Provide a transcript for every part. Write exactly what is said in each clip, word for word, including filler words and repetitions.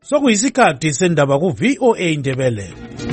Sokuyisikhathi sendaba ku V O A Indebele.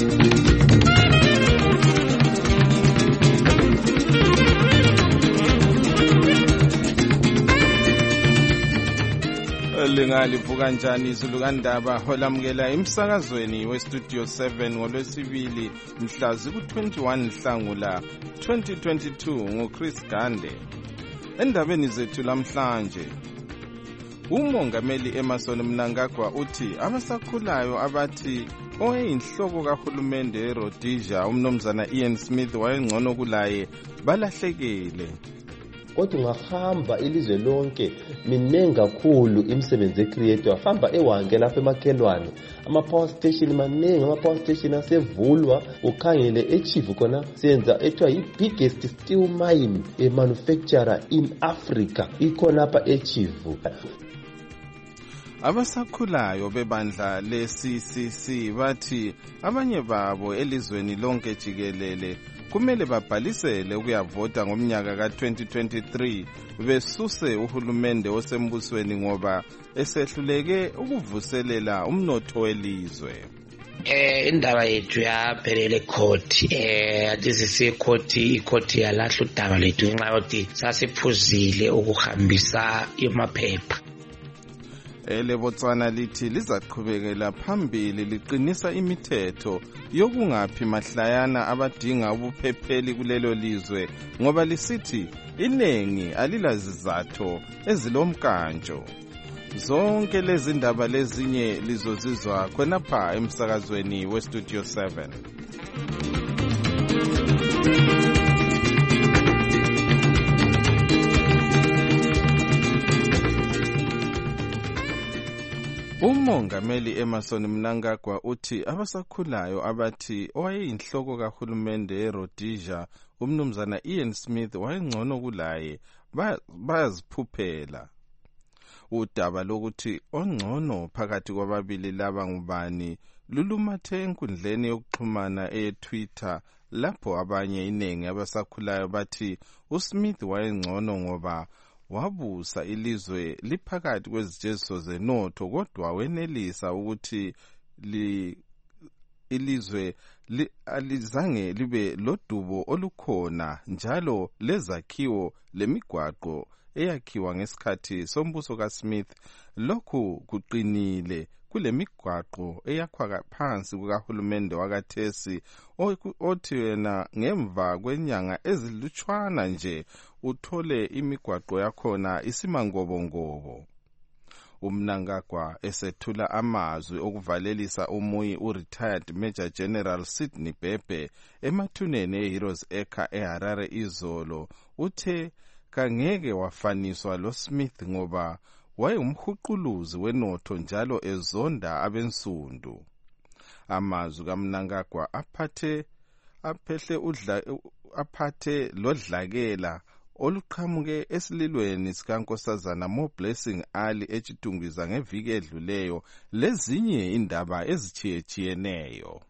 Lingalivuka kanjani izulu kandaba holamukela emsakazweni we Studio seven ngolwesibili mhla ziku twenty-one Nhlangula twenty twenty-two ngoChris Gande. Endabeni zethu lamhlanje, umongameli Emmerson Mnangagwa uthi abasakhulayo abathi oyinhloko kahulumende eRhodesia umnomzana Ian Smith wayengcono kulaye balahlekile. Kodwa ungahamba ilizwe lonke minengi kakhulu imisebenzi ecreator, hamba ewange lapha emakhelwane ama power station manengi, ama power station asevulwa, ukhangele eChivu khona senza ethiwa yi biggest steel mine e manufacturer in Africa ikhona lapha eChivu. Abasakhulayo bebandla le-C C C bathi abanye babo elizweni lonke jikelele kumele babhalisele ukuyavota ngomnyaka ka twenty twenty-three besuse uhulumende osembusweni ngoba esehluleke ukuvuselela umnotho welizwe. Eh indaba yethu yaphelele court eh athisise court icourt yalahla udaba lethu ngenxa yokuthi sasiphuzile ukuhambisa amaphepha. Ele Botswana lithi lizaqhubekela phambili liqinisa imithetho yokungaphi mahlayana abadinga ubuphepheli kulelo lizwe ngoba lisithi inengi alilazizatho ezilomkantsho. Zonke lezi ndaba lezinye lizozizwa khonapha emsakazweni we Studio seven. Umongameli Emmerson Mnangagwa uthi abasakhulayo abathi owayeyinhloko kahulumende eRhodesia umnumzana Ian Smith wayengcono kulaye bayaziphuphela. Udaba lokuthi ongcono phakathi kwababili laba ngubani lulumathe enkundleni yokuxhumana eTwitter lapho abanye inengi abasakhulayo bathi uSmith wayengcono ngoba wabusa ilizwe liphakathi kwezijeziso zenotho kodwa wenelisa ukuthi li ilizwe li, alizange libe lodubo olukhona njalo lezakhiwo lemigwaqo eyakhiwa ngesikhathi sombuso kaSmith lokhu kuqinile kulemigwaqo eyakhwa phansi kukahulumende wakathesi othi yena ngemva kwenyanga ezilutshwana nje uthole imigwaqo yakhona isimangobongobo. Umnangagwa esethula amazwi okuvalelisa umuyi u-retired Major General Sidney Bebe emathuneni e-Heroes Acre eHarare izolo uthe kangeke wafaniswa lo Smith ngoba wayengumhuquluzi wenotho njalo ezonda abensundu. Amazwi kaMnangagwa aphathe aphehle udla aphathe lodlakela oluqhamuke esililweni sikaNkosazana Mo Blessing Ali eChitungwiza ngeviki edluleyo lezinye indaba ezithiyetheneyo.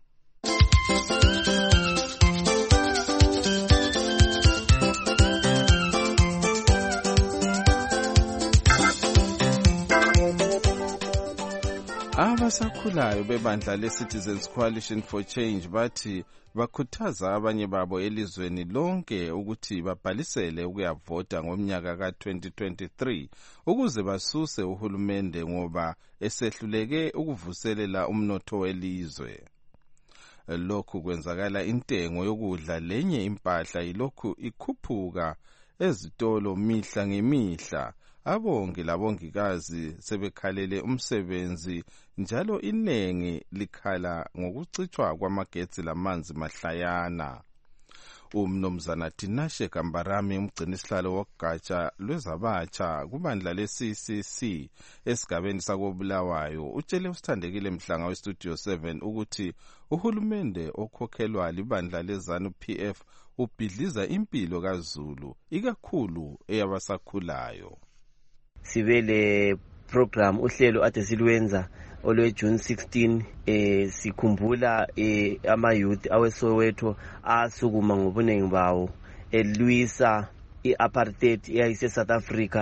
Abasakhulayo bebandla le-Citizens Coalition for Change bathi bakhuthaza abanye babo elizweni lonke ukuthi babhalisele ukuyavota ngomnyaka ka twenty twenty-three ukuze basuse uhulumende ngoba esehluleke ukuvuselela umnotho welizwe. Lokhu kwenzakala intengo yokudla lenye impahla ilokhu ikhuphuka ezitolo mihla ngemihla. Abongi labongikazi sebekhalele umsebenzi njalo inengi likhala ngokucitshwa kwamagetsi lamanzi mahlayana. Umnomzana Tinashe Kambarami umgcinisihlalo wogatsha lwezabatsha kubandla le-C C C esigabeni sakobulawayo utshele usithandekile Mhlanga we Studio seven ukuthi uhulumende okhokhelwa libandla leZanu P F ubhidliza impilo kaZulu ikakhulu eyabasakhulayo. Sibele program uhlelo ade silwenza olwe June sixteen eh sikhumbula eh ama youth aweSoweto asukuma ngobunengi bawo elwisa iapartheid eyayise South Africa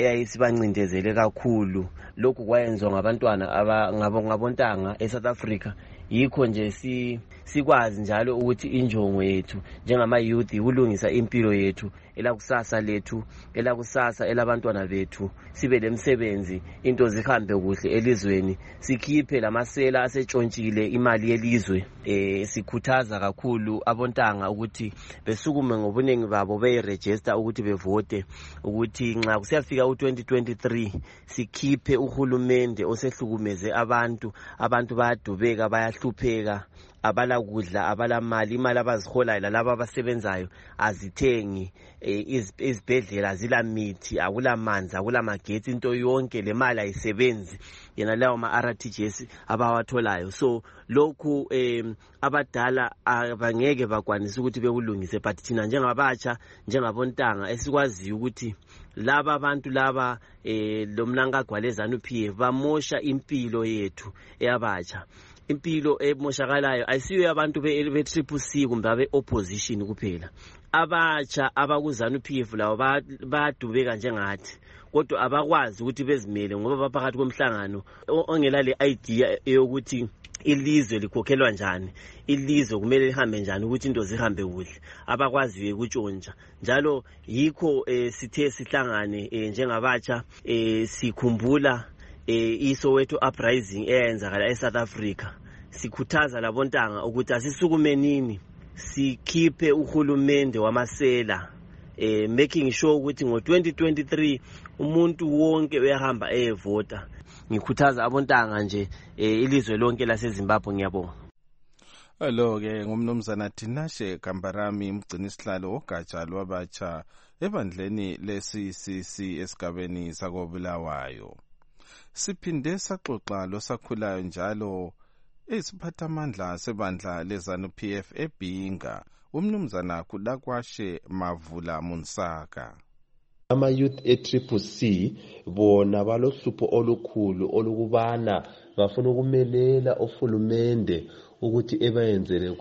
eyayisibancindezele kakhulu. Lokhu kwayenziwa ngabantwana abangabontanga eSouth Africa. Yikho nje si sikwazi njalo ukuthi injongo yethu njengama youth ukulungisa impilo yethu elakusasa lethu, elakusasa elabantwana bethu, sibe lemsebenzi, into zihambe kuhle elizweni, sikhiphe lamasela asetshontsile imali yelizwe. Eh sikhuthaza kakhulu abontanga ukuthi besukume ngobunengi babo beyiregister ukuthi bevote, ukuthi nxa kusiyafika u twenty twenty-three sikhiphe uhulumende osehlukumeze abantu, abantu bayadubeka, bayahlupheka, abala kudla, abala mali, imali abaziholayo lalabo abasebenzayo azithengi, izibhedlela zila mithi, akula manzi, akula magetsi, into yonke le mali ayisebenzi yena lawo ma R T G S abawatholayo. So lokhu eh abadala abangeke bakwanisa ukuthi bekulungise, but thina njengabatsha njengabontanga esikwazi ukuthi laba abantu laba eh lomnankagwalezana uP F bamosha impilo yethu eyabatsha. Impilo emoshakalayo ayisiyo yabantu be triple C kumbe abe opposition kuphela. Abatsha abakuzana uP F lawo bayadubeka njengathi, kodwa abakwazi ukuthi bezimele ngoba baphakathi komhlangano ongela le idea eyokuthi ilizwe likhokhelwa njani, ilizwe kumele lihambe njani, ukuthi into zihambe kuhle, abakwaziwe ukutshontsha. Njalo yikho eh, sithe sihlangane eh, njengabatsha eh, sikhumbula eh, iSoweto uprising eyenzakala eSouth Africa. Sikhuthaza labontanga ukuthi asisukumenini sikhiphe uhulumende wamasela, eh, making sure ukuthi ngo twenty twenty-three umuntu wonke uyahamba eyevota. Ngikhuthaza abontanga nje eh, ilizwe lonke laseZimbabwe. Ngiyabonga. Hello ke ngumnumzana Tinashe Kambarami, umgcini sihlalo ogatsha lwabatsha ebandleni le-C C C esigabeni sakobulawayo. Siphinde saxoxa losakhulayo njalo isiphathamandla sebandla leZANU-P F eBhinga, umnumzana Kudakwashe Mavula Munsaka. Ama youth e-Triple C bona balohlupho olukhulu olukubana bafuna ukumelela uhulumende ukuthi ebayenzele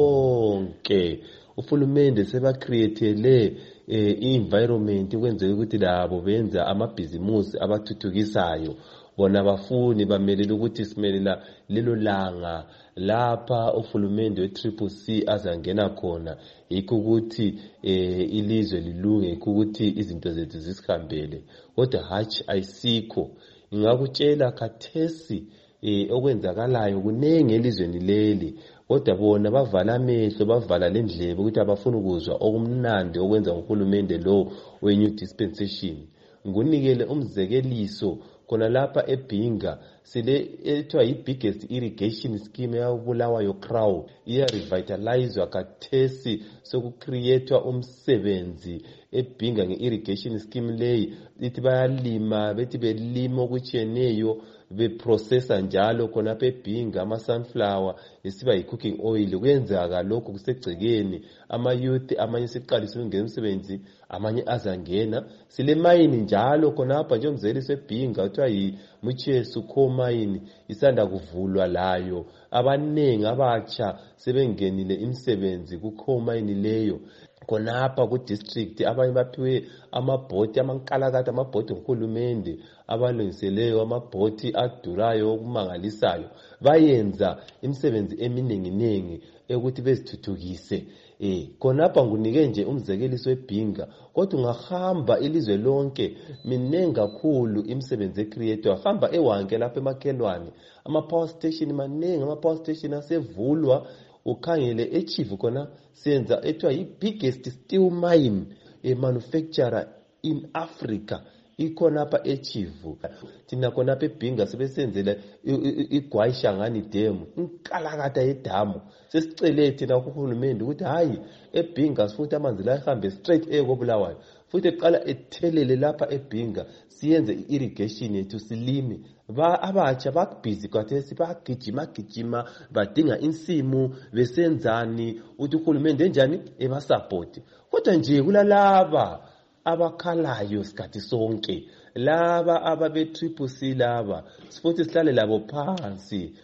konke. Uhulumende seba createle i-environment ukwenzela ukuthi labo benza amabhizimusi abathuthukisayo. Bona bafuni bamelela ukuthi simelela lelo langa lapha uhulumende we-Triple C azangena khona, yikho ukuthi eh, ilizwe lilunge, yikho ukuthi izinto zethu zisihambele. Kodwa hatch ayisikho. Ngingakutshela khathesi eh, okwenzakalayo kunenge elizweni leli, kodwa bona bavala amehlo, bavala lendlebe ukuthi abafuna ukuzwa okumnandi okwenza uhulumende lo we-new dispensation. Ngunikele umzekeliso kona lapha eBhinga sile ethiwa yi-biggest irrigation scheme yabulawayo Crow, iya revitalizwa kathesi sokucreatewa umsebenzi eBhinga nge-irrigation scheme leyi. Ithi bayalima, bethi belima okutshiyeneyo, beprocessa njalo khona eBhinga ama sunflower esiba yi-cooking oil. Kuyenzeka lokho kusegcekeni, ama youth amanye siqalise ukungena umsebenzi, amanye azangena. Sile mine njalo khona apha nje umzekeliso eBhinga kuthiwa yi-Muchesu coal mine isanda kuvulwa layo. Abanengi abatsha sebengenile imisebenzi ku coal mine leyo khonapha ku district. Abanye baphiwe amabhoti amankalakade, amabhoti ngohulumende abalungiseleyo, amabhoti adurayo okumangalisayo. Bayenza imisebenzi eminingi ukuthi bezithuthukise. Eh khonapha ngunike nje umzekeliso eBhinga, kodwa ungahamba ilizwe lonke minengi kakhulu imisebenzi ecreatewa. Hamba ewanke lapha emakhelwane, ama power station manengi, ama power station asevulwa. Ukhangele eChivu khona senza ethiwa yi-biggest steel mine a manufacturer in Africa ikhonapha eChivu. Thina khonapha eBhinga sebesenzele iGwayishangani Dam, inkalakata yedamu. Sesicele thina kuhulumende ukuthi hayi eBhinga sifuthi amanzi la ehambe straight ekobulawayo, futhi eqala ethelele lapha eBhinga siyenze i-irrigation yethu silime. Ba abatsha bakubhizi kwathesi bagijima gijima badinga insimu besenzani uthi uhulumende enjani ebasupport. Kodwa nje kulalaba abakhalayo sikhathi sonke, laba ababe Triple C laba sifuthi sihlale labo phansi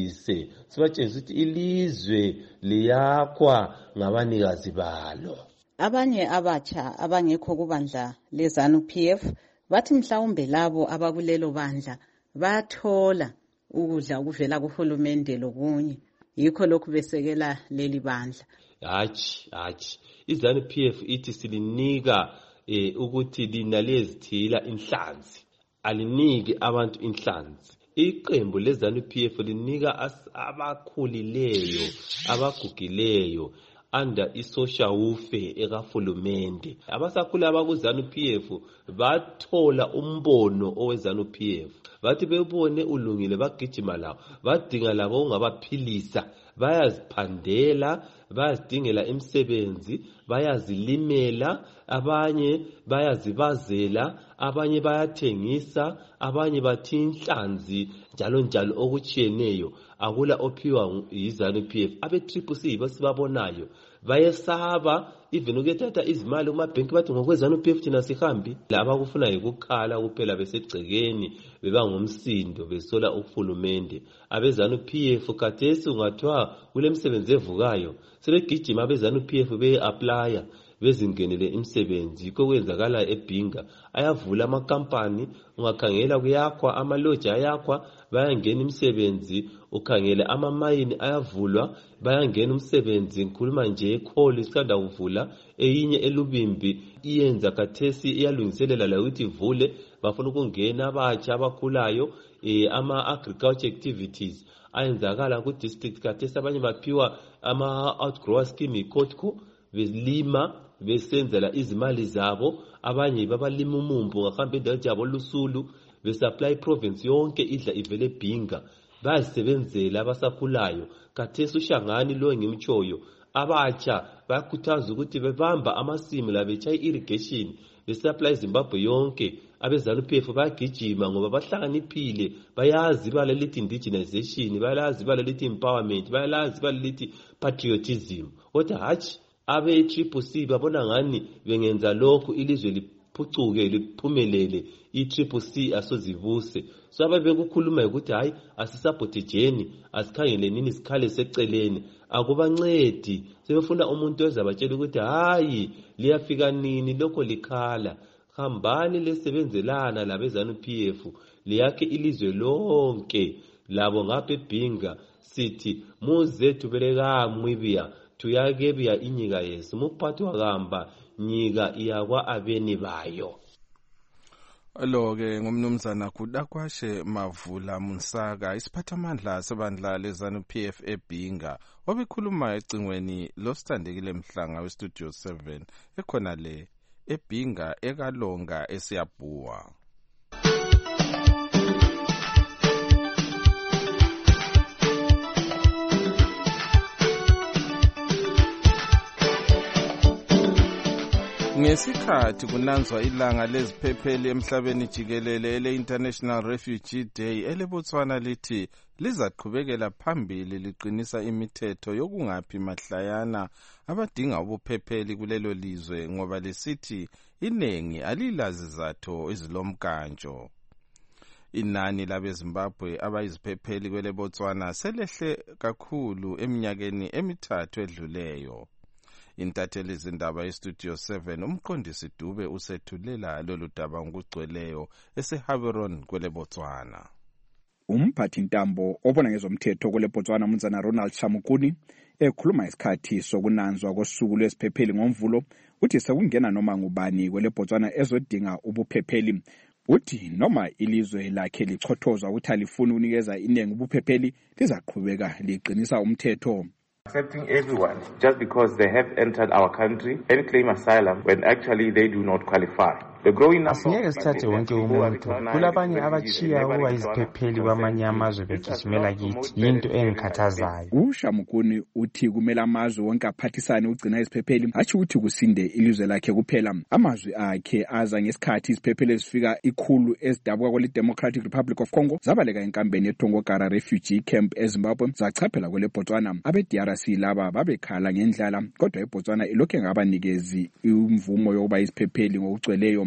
sibafundise, sibatshengise ukuthi ilizwe liyakhwa ngabanikazi balo. Abanye abatsha abangekho kubandla lezanu P F bathi mhlawumbe labo abakulelo bandla bathola ukudla okuvela kuhulumende lokunye, yikho lokhu besekela leli bandla. Hatshi hatshi izanu P F ithi silinika eh, ukuthi lina lezithila inhlanzi, aliniki abantu inhlanzi. Iqembu lezanu P F linika abakhulileyo abagugileyo under isocial welfare ekahulumende. Abasakhula abakuzanu P F bathola umbono owezanu P F, bathi bebone ulungile bagijima lawo, badinga labo ungabaphilisa, bayaziphandela, bayazidingela imisebenzi, bayazilimela, abanye bayazibazela, abanye bayathengisa, abanye bathi inhlanzi, njalo njalo okutshiyeneyo. Akula ophiwa yizanu P F. Abe triple C basibabonayo bayesaba even ukuthatha izimali kumabhenki bathi ngokwezanu P F thina sihambi. Laba kufuna ukukhala kuphela besegcekeni beba ngomsindo besola uhulumende. Abezanu P F kathesi ungathiwa kule misebenzi evukayo sebegijima abezanu P F be apply bezingenele imisebenzi. Kokwenzakala eBhinga ayavula amakampani, ungakhangela kuyakhwa amaloja ayakhwa, bayangena imisebenzi. Ukhangela amamayini ayavulwa, bayangena umsebenzi. Ngikhuluma nje ekholi isikanda kuvula, eyinye elubimbi iyenza kathesi iyalungiselela la ukuthi ivule, bafuna ukungena abatsha abakhulayo eh, ama agriculture activities ayenzakala ku district. Kathesi abanye baphiwa ama outgrower scheme ikotko, belima besenzela izimali zabo. Abanye babalima umumbu ngahamba endawo yabo lusulu, besupply province yonke idla ivele eBhinga, bayasebenzela abasakhulayo. Kathesi uShangani lo ngimtshoyo, abatsha bayakhuthaza ukuthi bebamba amasimu la bechayi irrigation, besupply Zimbabwe yonke. Abezanu P F bayagijima ngoba bahlakaniphile, bayazi bala lithi indigenization, bayazi bala lithi empowerment, bayazi bala lithi patriotism. Kodwa hatshi abe triple C babona ngani bengenza lokhu ilizwe liphucuke liphumelele, i-triple C asozivuse. So ababekukhuluma ukuthi hayi asisabhodejeni, asikhangele nini sikhale seceleni, akubancedi. Sebefuna umuntu ozabatshela ukuthi hayi liyafika nini lokho likhala. Hambani lesebenzelana labezanu P F liyakhe ilizwe lonke. Labo ngapha eBhinga sithi muze tubeleka mwibia tuyagebya inyika yesu, muphathi wakamba nyika iyakwa abeni bayo. Lo-ke ngumnumzana Kudakwashe Mavula Munsaka, isiphathamandla sebandla lezanu P F eBhinga, obekhuluma ecingweni losithandekile Mhlanga westudio seven ekhona le eBhinga ekalonga eSiyabhuwa. Ngesikhathi kunanzwa ilanga leziphepheli emhlabeni jikelele ele International Refugee Day, eleBotswana lithi lizaqhubekela phambili liqinisa imithetho yokungaphi mahlayana abadinga ubuphepheli kulelo lizwe ngoba lesithi inengi alilazi zatho ezilomkantsho. Inani labeZimbabwe abayiziphepheli kweleBotswana selehle kakhulu eminyakeni emithathu edluleyo. Intatheli zindaba yestudio seven umqondisi Dube usethulela lolu daba ngokugcweleyo eseHaveron kweleBotswana. Umphathi ntambo obona ngezomthetho kweleBotswana Mnumzana Ronald Shamukuni ekhuluma isikhathi sokunanzwa kosuku lwesiphepheli ngomvulo uthi sekungena noma ngubani kweleBotswana ezodinga ubuphepheli. Uthi noma ilizwe lakhe lichothozwa ukuthi alifuni unikeza inengi ubuphepheli lizaqhubeka liqinisa umthetho. Accepting everyone just because they have entered our country and claim asylum when actually they do not qualify. Asingeke sithathe wonke umuntu. Kulabanye abachiya ukuba iziphepheli kwamanye amazwe begijimela kithi, yinto engikhathazayo. uShamukuni uthi kumele amazwe wonke aphathisane ugcina iziphepheli, hatshi ukuthi kusinde ilizwe lakhe kuphela. Amazwe akhe aza ngesikhathi iziphepheli ezifika ikhulu ezidabuka kwele Democratic Republic of Congo zabaleka enkambeni eTongokara Refugee Camp eZimbabwe zachaphela kweleBotswana. Abe-D R C laba babekhala ngendlala, kodwa iBotswana ilokhu engabanikezi imvumo yokuba iziphepheli ngokugcweleyo.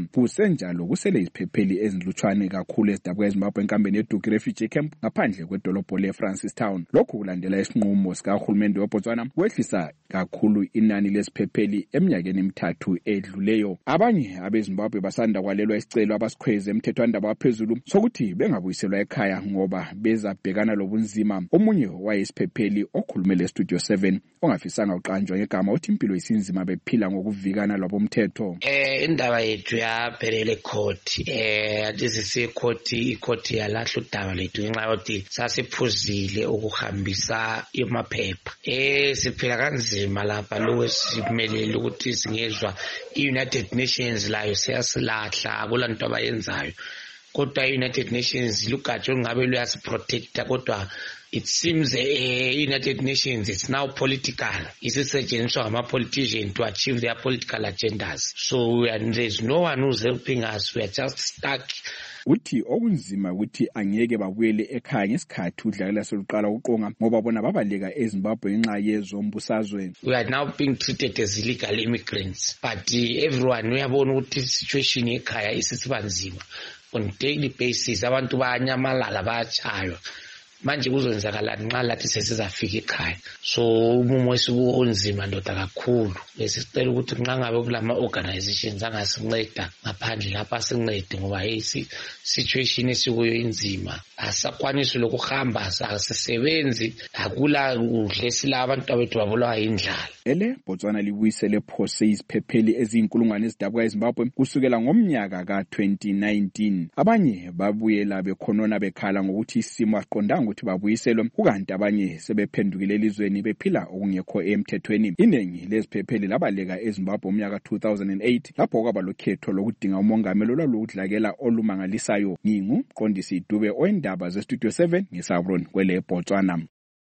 kusenjalo kusele iziphepheli ezinhlutshwane kakhulu ezidabuka eZimbabwe enkambeni yeDuki Refugee Camp ngaphandle kwedolobho leFrancistown. Lokhu kulandela isinqumo sikahulumende weBotswana kwehlisa kakhulu inani leziphepheli eminyakeni emithathu edluleyo. Abanye abeZimbabwe basanda kwalelwa isicelo abasikhweze emthethwandaba waphezulu sokuthi bengabuyiselwa ekhaya ngoba bezabhekana lobunzima. Omunye wayesiphepheli okhulumele eStudio seven ongafisanga uqanjwa ngegama uthi impilo isinzima bephila ngokuvikana lwabomthetho. Eh indaba yethu yaphelele court eh atizise court icourt yalahla udaba lethu ngenxa yokuthi sasiphuzile ukuhambisa amaphepha. Eh siphila kanzima lapha lo simelele ukuthi singezwa iUnited Nations layo seyasilahla kulanto abayenzayo. Kodwa iUnited Nations lugatsho ngabe luyasiprotecta kodwa it seems the uh, United Nations is now political. It's a suggestion of a politician to achieve their political agendas. So and there's no one who's helping us. We are just stuck. Uthi okunzima ukuthi angeke babuyele ekhaya ngesikhathi udlakela soluqala uqonga ngoba bona babaleka eZimbabwe ngenxa yezombusazwe. We are now being treated as illegal immigrants. But uh, everyone uyabona ukuthi situation ekhaya isisibanzima. On daily basis abantu bayanyamalala bayachaywa. Manje kuzonzakalani nxa lathi sesizafika ekhaya. So umumo esiku onzima ndoda kakhulu. Besicela ukuthi nxa ngabe kulama organizations angasinceda ngaphandle lapha sincede ngoba hey situation esikuyo inzima. Asakwanisi lokuhamba asisebenzi akula udle sila abantu abethu babulawa indlala. Ele Botswana libuyisele phose iziphepheli ezinkulungwane ezidabuka eZimbabwe kusukela ngomnyaka ka twenty nineteen. Abanye babuyela bekhonona bekhala ngokuthi isimo aqondanga ukuthi babuyiselwe kukanti abanye sebephendukile elizweni bephila okungekho emthethweni. Iningi leziphepheli labaleka eZimbabwe umnyaka two thousand eight lapho kwaba lokhetho lokudinga umongameli olwaludlakela olumangalisayo. Ngingu Qondisi Dube oendaba zeStudio seven ngeSabron kwele Botswana.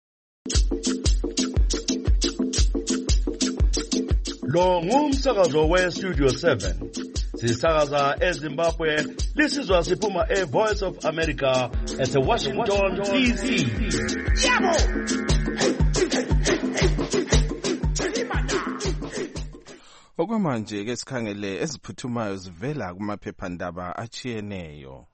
Lo ngumsakazo weStudio seven. Sisakaza eZimbabwe, lisizwa siphuma eVoice of America at Washington D C. Yabo! Okwamanje ke sikhangele eziphuthumayo zivela kumaphephandaba achiyeneyo.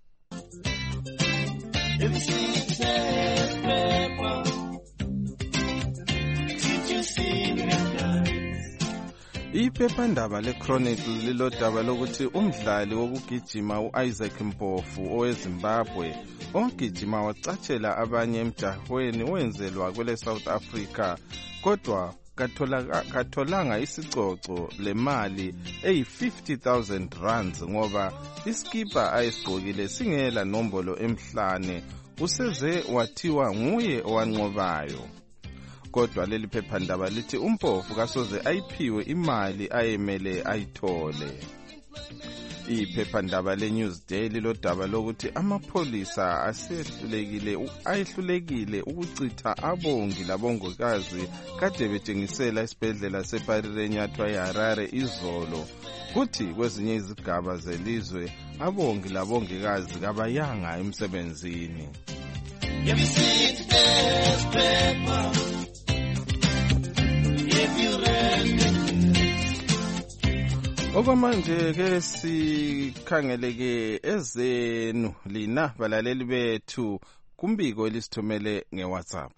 Iphephandaba leChronicle lilodaba lokuthi umdlali wokugijima uIsaac Mpofu oweZimbabwe ogijima wacatshela abanye emjahweni wenzelwa kwele South Africa kodwa katholanga isicoco lemali eyi fifty thousand rands ngoba iskipa ayisigqokile singela nombolo emhlane useze wathiwa nguye owanqobayo. Kodwa leli phephandaba lithi uMpofu kasoze ayiphiwe imali ayemele ayithole. Iphephandaba leNewsday lilodaba lokuthi amapholisa asehlulekile ayihlulekile ukucitha abongi labongikazi kade betshengisela isibhedlela seParirenyathwa eHarare izolo. Kuthi kwezinye izigaba zelizwe abongi labongikazi kabayanga emsebenzini. Okwamanje ke sikhangeleke ezenu lina balaleli bethu kumbiko elisithumele ngeWhatsApp.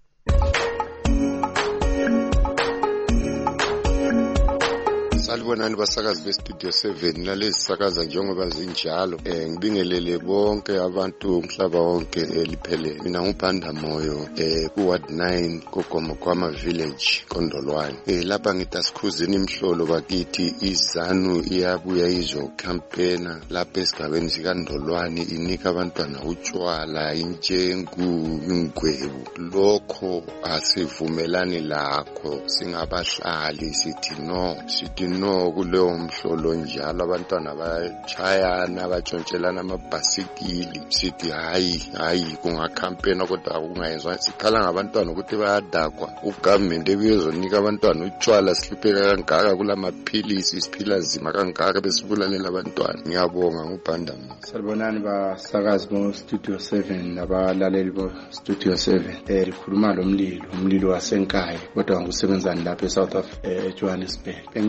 Salibonani basakazi beStudio seven nalezi sakaza njengoba zinjalo. Eh ngibingelele bonke abantu umhlaba wonke eliphelele. Mina ngubhanda moyo eh ku Ward nine koGoma kwama Village Kondolwane. Eh lapha ngitasikhuzini imhlolo bakithi izanu iyabuya izo campaign lapha esigabeni sikaNdolwane inika abantwana utshwala intshengu ingwebu. Lokho asivumelani lakho singabahlali sithi no sithi no kuleyo mhlolo njalo abantwana bayachayana batshontshelana amabhasikili sithi hayi hayi kungacampaign kodwa kungayenzwa sikhala ngabantwana ukuthi bayadakwa ugovernment ebiyozonika abantwana utshwala sihlupheka kangaka kulamaphilisi siphila nzima kangaka besibulalela abantwana. Ngiyabonga ngubhanda. Salibonani basakazi bo Studio seven nabalaleli bo Studio seven. Eh likhuluma lo mlilo umlilo wasenkaya kodwa ngusebenzani lapha eSouth Africa eJohannesburg. Bengithi eh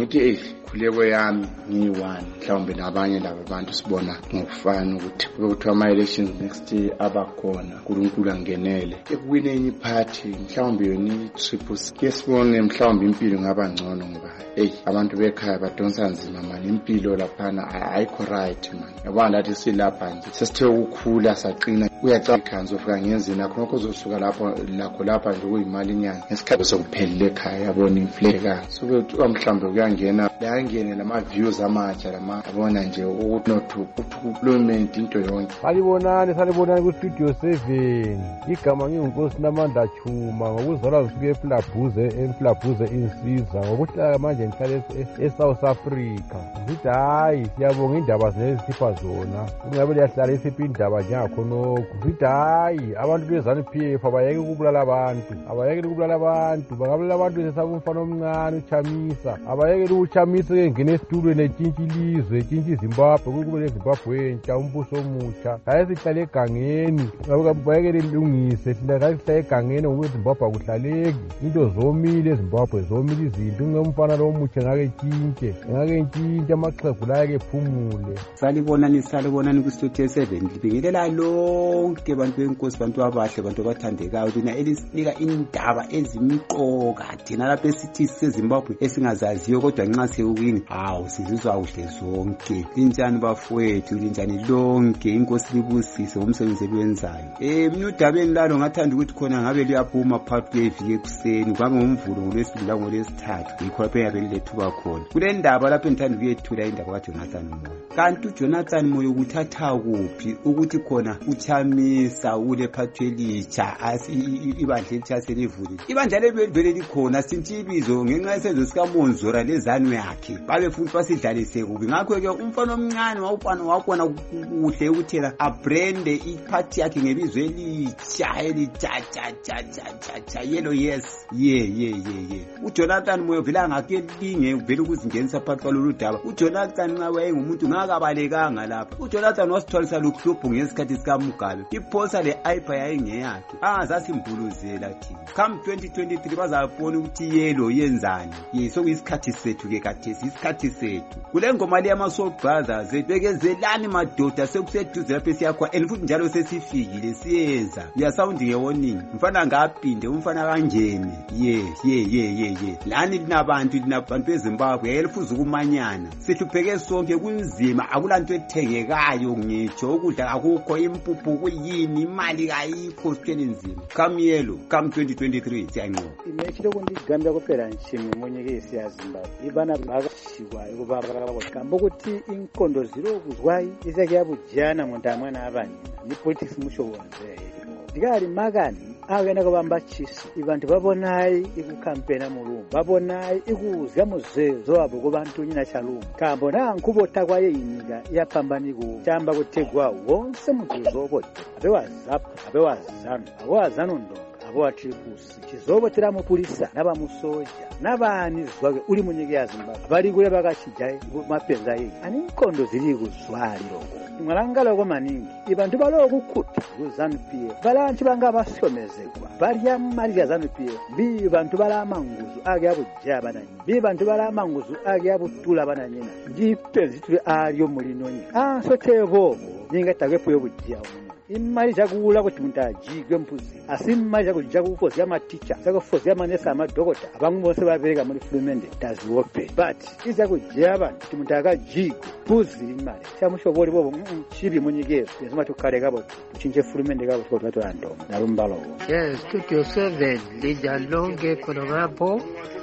khuleko yami ngiyi-one mhlawumbe nabanye laba bantu sibona ngokufana ukuthi kube kuthiwa ama-elections next year abakhona uNkulunkulu angenele ekuwineni iphathi mhlawumbe yona i-triple C ke sibone mhlawumbe impilo ngaba ngcono ngoba eyi abantu bekhaya badonsa nzima mani impilo laphana ayikho right mani yabona lathi silapha nje sesithe ukukhula saqina uyacala ikhanzo ufika ngenzini nakho nokho uzosuka lapho lakho lapha nje kuyimali inyanga ngesikhathi sokuphelele ekhaya yabona infleka so mhlawumbe kuyangena yangene lama-views amatsha lama abona nje ukuthi not ukuthi into yonke salibonani salibonani ku-studio seven igama ngiyinkosi namandla chuma ngokuzalwa ngisuke eFlabhuze eFlabhuze insiza ngokuhlala manje ngihlala eSouth Africa ngithi hayi siyabonga indaba zesipha zona kungabe liyahlala isiphi indaba njengakhonokho ngithi hayi abantu be-ZANU-P F abayeke ukubulala abantu abayekele ukubulala abantu bangabulala abantu besesaba umfana omncane uChamisa abayekele uChamisa-ke ngene esitulweni etshintshi ilizwe etshintshi iZimbabwe kube leZimbabwe entsha umbuso omutsha hayi sihlale egangeni bayekele ilungise thina hayi sihlale egangeni ngoba eZimbabwe akuhlaleki into zomile eZimbabwe zomile izinto ngomfana lo mutsha ngake tshintshe ngake ntshintshe amaxhegu la yake phumule salibonani salibonani ku-studio seven libingelela lonke bantu benkosi bantu abahle bantu abathandekayo thina elisinika indaba ezimqoka thina lapho esithi seZimbabwe esingazaziyo kodwa nxa sewukwini hawu sizizwa kuhle zonke linjani bafowethu linjani lonke inkosi libusise ngomsebenzi eliwenzayo eh mina udabeni lalo ngathanda ukuthi khona ngabe liyaphuma phakathi kweviki ekuseni kwange ngomvulo ngolwesibili langolwesithathu yikho lapho yabe lilethuba khona kule ndaba lapho ngithanda ukuyethula indaba kaJonathan Moyo kanti uJonathan Moyo ukuthatha kuphi ukuthi khona uChamisa ule phathelitsha ibandla elitsha selivulile ibandla lebele likhona sinthi ibizo ngenxa yesenzo sikaMonzora lezanu yakhe babe futhi basidlalise kubi ngakho ke umfana omncane wawupana wakona kuhle ukuthela abrande iphathi yakhe ngebizo elitsha elitsha cha cha cha cha yellow yes ye ye ye ye uJonathan Moyo vela ngake linge vele ukuzingenisa phakathi kwalolu daba uJonathan nxa wayengumuntu ngakabalekanga lapha uJonathan wasitholisa luhlupho ngesikhathi sikaMugabe iphosa le-ipa yayingeyakhe angazasimbuluzela thina come twenty twenty-three bazabona ukuthi yelo yenzani sokuyisikhathi sethu ke kathesi isikhathi sethu kule ngoma le yama-Soul Brothers bekezelani madoda sekuseduze lapho esiyakho and futhi njalo sesifikile siyeza uyasawundi ngewoningi mfana ngaphinde umfana kangene ye ye ye ye ye lani linabantu linabantu beZimbabwe yelifuza ukumanyana sihlupheke sonke kunzima akulanto ethengekayo ngitsho ukudla akukho impuphu kuyini imali kayikho siphele nzima come yelo come twenty twenty-three siyanqoba imechile kundigambya kuphela nchimi monyeke siyaZimbabwe ibana bakashikwayo kubaba ukuthi inkondo zilo kuzwayi izake yabujana ngondamwana abanye ni politics musho wonze ndikali makani akena kubamba chisi ibantu babonayi ikukampena mulungu babonayi ikuzya muzezo wabo kubantu nyina chalungu kambo nankubota kwaye inika yapambaniko chamba kutegwa wonse mutuzo bote abewazapha abewazana abewazana ndo abawatripusi chizobotera mupulisa n'abamusoja n'abani zwake uli munyike ya Zimbabwe bali kule bakachijai mapenza ye ani inkondo zili kuzwaliro imwalangala ko maningi ibantu balo kukuta kuZANU-P F balanchi banga basomezekwa bali ya mali ya ZANU-P F bi bantu bala amanguzu age abujaba nanyi bi bantu bala amanguzu age abutula bananyina ndipenzi tuli aliyo mulinonyi ah sotebo ninga tagepo yobujia imali zakula kuti muntu ajigwe mpuzi asimali zakujja kufozi yamaticha zakufozi yamanesa amadokota abangu bose babereka muri Flumente taziwope but iza kujja abantu kuti muntu akajigwe mpuzi imali chamushoboli bobo chibi munyigero yazima tukareka bo tuchinje Flumente kabo kuti batando nalumbalo yes studio seven linja lonke khona ngapho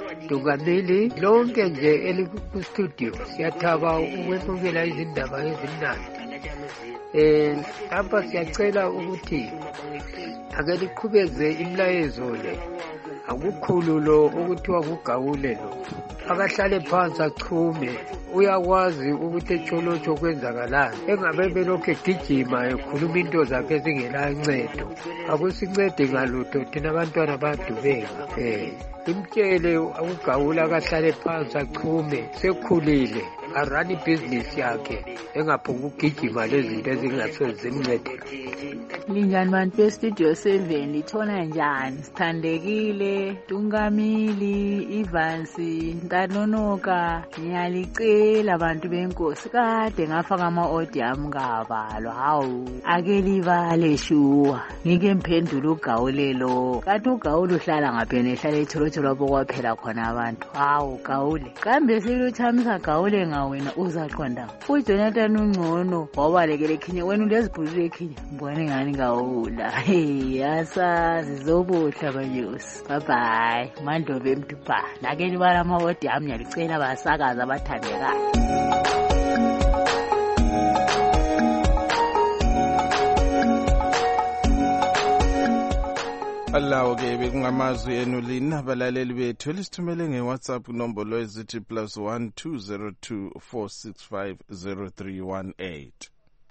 tukamili lonke nje eli ku studio siyathaba ukwemukela izindaba ezimnandi eh lapha siyacela ukuthi ake liqhubeze imlayezo le akukhulu lo ukuthiwa kugawule lo akahlale phansi achume uyakwazi ukuthi echolotsho kwenzakalani engabe belokhu egijima ekhuluma into zakhe ezingelancedo akusincede ngalutho thina abantwana badubeka eh imtshele ukugawula akahlale phansi achume sekhulile arun ibhizinisi yakhe engaphonga ukugijima lezinto ezingasoze zimncede. Linjani bantu bestudio seven, ithona njani? Sithandekile, Tungamili, Ivansi, Ntanonoka, ngiyalicela bantu benkosi, kade ngafaka ama-odi ami ngabalwa. Hawu, ake libale shuwa, ngike mphendule ugawulelo. Kanti ugawule uhlala ngaphena, ehlala etholotholo bokwaphela khona abantu. Hawu Gawule, kambe siluthamisa Gawule ngawena uzaqonda. UJonathan ungcono wabalekele Khinya, wena ulezibhulule Khinya, mbone ngani Gawula. Hey, asazi zobuhla banyusi. Bye bye. Mandobe Mdupa. Lake libala ama-odi ami, ngiyalicela basakaza abathandekayo. Alawo ke bekungamazwi enu lina abalaleli bethu elisithumele nge-WhatsApp nombolo ezithi plus one two zero two four six five zero three one eight.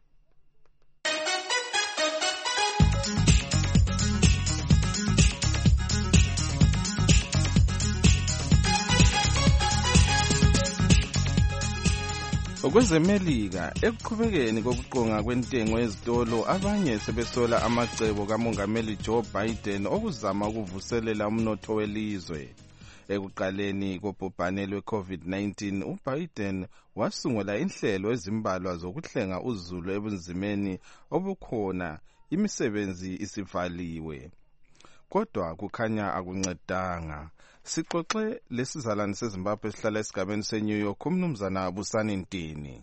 Okwezemelika ekuqhubekeni kokuqonga kwentengo ezitolo, abanye sebesola amacebo kamongameli Joe Biden okuzama ukuvuselela umnotho welizwe. Ekuqaleni kobhubhane lwe-COVID nineteen, uBiden wasungula inhlelo ezimbalwa zokuhlenga uzulu ebunzimeni obukhona imisebenzi isivaliwe. Kodwa kukhanya akuncedanga. Sixoxe lesizalwane seZimbabwe esihlala esigabeni seNew York, umnumzana Busani Ntini.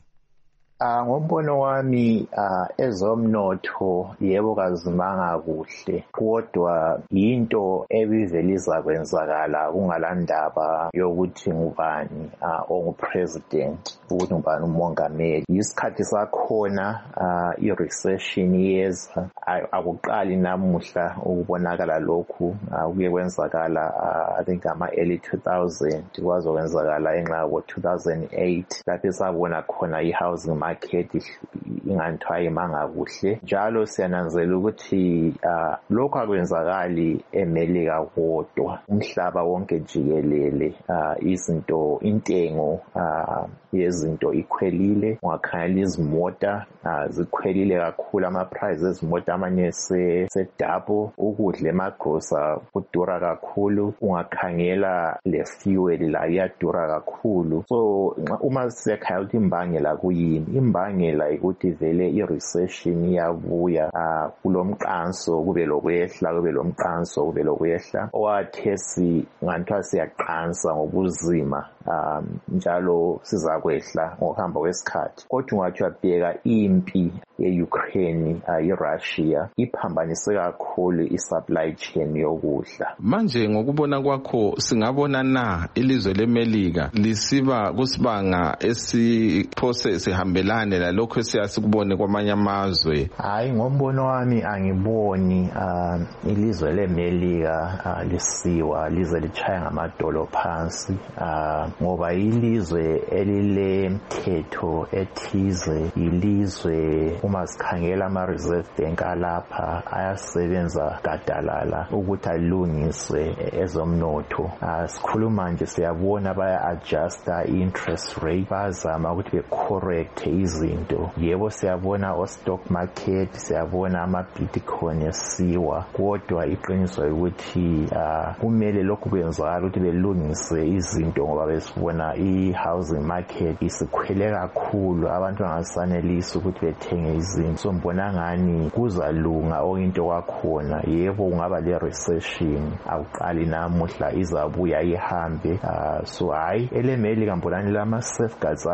Ah ngombono wami ah ezomnotho yebo kazimanga kuhle, kodwa into ebivele izakwenzakala kungalandaba yokuthi ngubani ah ongupresident, ukuthi ngubani umongameli. Isikhathi sakhona ah i-recession yeza, akuqali namuhla ukubonakala lokhu, kuye kwenzakala I think ama early two thousand, kwaze kwenzakala enxa ngo two thousand eight, lapho sabona khona i-housing market inganthiwa imanga kuhle. Njalo siyananzela ukuthi uh, lokho akwenzakali eMelika kodwa, umhlaba wonke jikelele uh, izinto intengo uh, yezinto ikhwelile. Ungakhangela izimota uh, zikhwelile kakhulu, ama-price ezimota amanye se-double, ukudla emagrosa kudura kakhulu, ungakhangela le fuel la iyadura kakhulu. So uma siyakhangela ukuthi imbangela kuyini, imbangela ukuthi vele i-recession iyabuya uh, kulomqanso kube lokwehla kube lomqanso kube lokwehla owathesi nganthiwa siyaqansa ngobuzima um njalo sizakwehla ngokuhamba kwesikhathi. Kodwa ungathi uyabheka impi ye-Ukraine uh, i-Russia iphambanise kakhulu i-supply chain yokudla. Manje ngokubona kwakho singabona na ilizwe leMelika lisiba kusibanga esiphose sihambelane lalokho esiyasikubone kwamanye amazwe? Hayi, ngombono wami angiboni uh, ilizwe leMelika uh, lisiwa lize lichaya ngamadolo phansi uh, ngoba ilizwe elile mthetho ethize, ilizwe uma sikhangela ama-reserve bank alapha ayasebenza gadalala ukuthi alungise ezomnotho. Uh, sikhuluma nje siyabona baya-adjusta i-interest rate, bazama ukuthi be-correct izinto. Yebo siyabona o-stock market, siyabona ama-bitcoin esiwa, kodwa iqiniso ukuthi uh, kumele lokhu kwenzakala ukuthi belungise izinto ngoba besibona i-housing market isikhwele kakhulu, abantu bangasanelisi ukuthi bethenge izinto. So mbona ngani kuzalunga oyinto kwakhona. Yebo kungaba le-recession, awuqali namuhla, izabuya ihambe. Uh, so hayi eleMelika mbonani lama-safeguards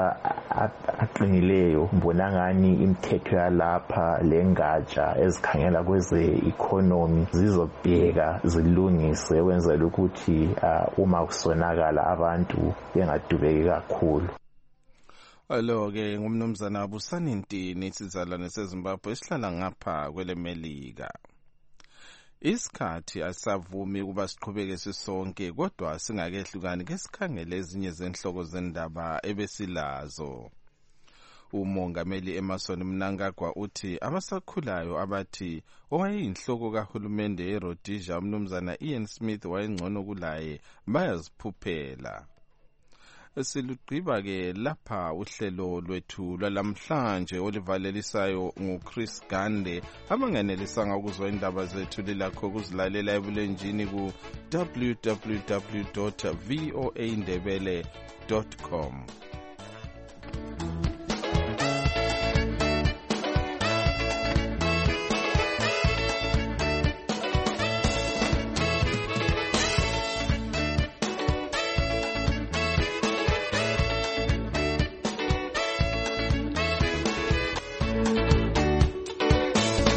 aqinileyo, mbona ngani imithetho yalapha lengatsha ezikhangela kweze economy zizobheka zilungise wenzela ukuthi uh, uma kusonakala abantu bengadubeki kakhulu. Alo ke ngumnumzana Busani Ntini, isizalwane seZimbabwe esihlala ngapha kweleMelika. Isikhathi asavumi ukuba siqhubeke sisonke, kodwa singakehlukani ke sikhangele ezinye zenhloko zendaba ebesilazo. Umongameli Emmerson Mnangagwa uthi abasakhulayo abathi owayeyinhloko kahulumende eRhodesia umnumzana Ian Smith wayengcono kulaye bayaziphuphela. silugqiba-ke lapha uhlelo lwethu lwalamhlanje olivalelisayo nguChris Gande. Abanganelisanga ukuzwa indaba zethu lilakho ukuzilalela ebulenjini ku-w w w dot v o a ndebele dot com.